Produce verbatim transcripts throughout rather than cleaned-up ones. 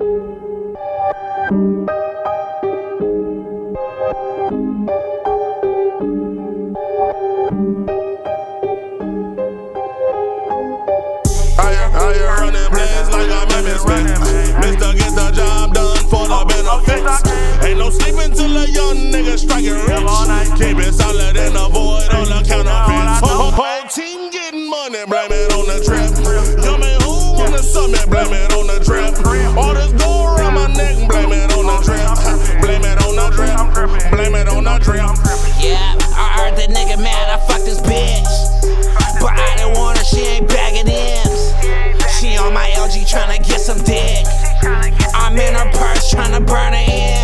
Mister Get the job done for the benefits. Ain't no sleeping till a young nigga striking rich. Keep it solid and avoid all the counterfeits. Whole, whole team getting money, blame it on the trip. Yo, man, who on the summit, blame it on the trip. All this gold around my neck, blame it on the drip. Blame it on the drip. Blame it on the drip. Yeah, I heard that nigga mad I fucked this bitch, but I didn't want her, she ain't bagging M's. She on my L G tryna get some dick. I'm in her purse tryna burn her in.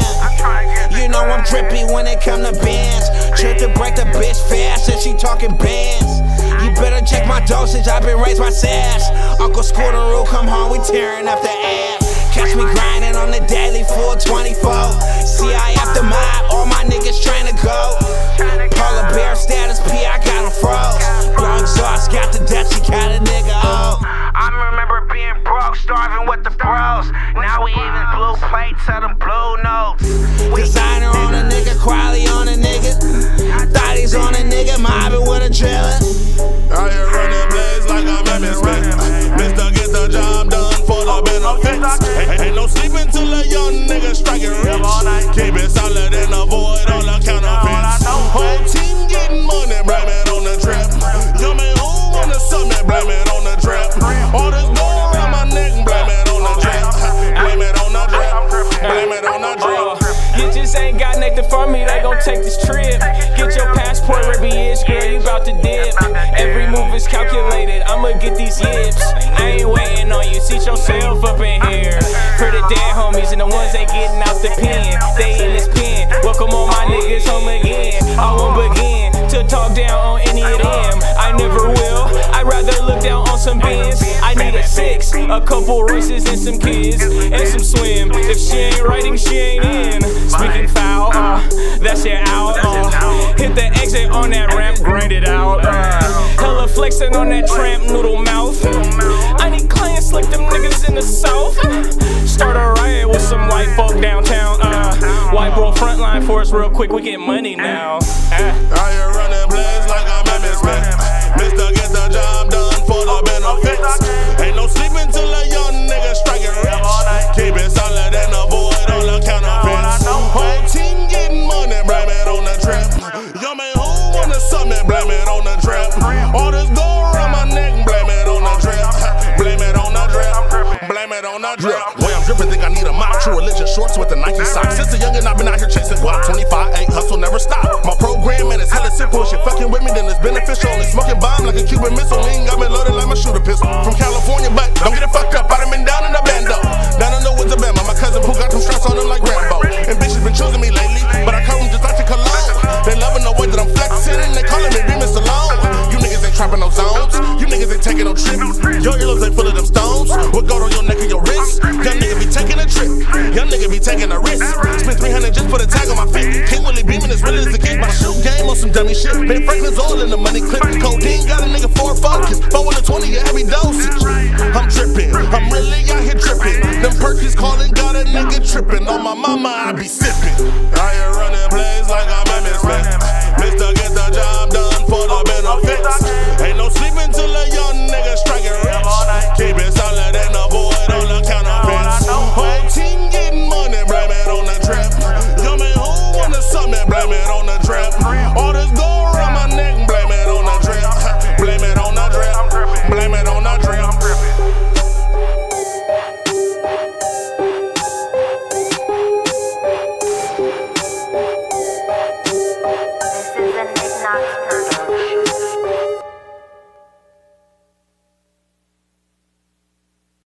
You know I'm drippy when it come to bands. Trip to break the bitch fast and she talking bands. You better check my dosage, I've been raised by sass. Uncle Scooteroo come home, we tearing up the app. Catch me grinding on the daily full twenty-four. C I F the mob, all my niggas tryna go. Polar bear status P, I got him froze. Blow exhaust, got the death, she got a nigga oh. I remember being broke, starving with the bros. Now we even blue plates of them blue notes. Designer on a nigga, quality on a nigga. Thotties on a nigga, mobbing with a driller. Out here running blaze like I'm M S Smith. Mister Get the job done for the benefits. Ain't, ain't no sleeping till a young nigga striking rich. Keep it solid and avoid all the counterfeits. Whole team getting money, blame it on the trip. Yo, man, who on the summit, blame it on the trip. All this gold around my neck, blame it on the drip. Blame it on the drip. Blame it on the drip. You just ain't got nothing for me, they gon' take this trip. Get your passport, every itch, girl, you bout to dip. Every move is calculated, I'ma get these yips. I ain't waiting on you, seat yourself up in here. For the dead homies and the ones that getting out the pen. They in this pen, welcome all my niggas home again. I won't begin to talk down on any of them. I never will, I'd rather look down on some bins. I need a six, a couple races and some kids, and some swim. If she ain't writing, she ain't in. Speaking foul, uh, that shit out, uh, hit the exit on that ramp, grind it out, uh, hella flexing on that tramp noodle mouth. I need clients like them niggas in the south. Start a riot with some white folk downtown, uh, white boy frontline for us real quick, we get money now. uh. Out here running blaze like I'm M S Smith. Mister Get the job done for the benefits. Ain't no sleeping till a young nigga striking rich. Keep it solid and avoid all the counterfeits. Whole team getting money, blame it on the trip. Yo, man, who on the summit, blame it on the trip. All this gold around my neck, blame it on the drip. Blame it on the drip. Blame it on the drip. Boy, I'm dripping, think I need a mop. True religion shorts with the Nike socks. Since a youngin', I've been out here chasing guap. twenty-five eight, hustle never stop. My program, man, it's hella simple. If you're fucking with me, then it's beneficial. Only smoking bomb like a Cuban missile. Lean got me loaded like my shooter pistol. From California, but don't get it fucked up. I done been down in the bando. Down in the woods of Bama. My cousin who got them straps on him like Rambo. And bitches been choosing me lately, but I come from just like the cologne. They loving the way that I'm flexing, and they calling me Bemis alone. You niggas ain't trapping no zones. You niggas ain't taking no trips. Your earlobes ain't full of them stones. What gold on your neck and your wrist? Young nigga be taking a trip. Young nigga be taking a risk. Spent three hundred just for the tag on my feet. King Willie beaming as real as it gets. My shoe game on some dummy shit. Ben Franklin's all in the money clip. Codeine got a nigga for a focus. four to twenty a heavy dosage. I'm tripping. I'm really out here tripping. Them perkies calling, got a nigga tripping. On my mama, I be sipping. Out here running plays like I'm M S Smith. Mister Get the job done for the benefits. Ain't no sleeping till a young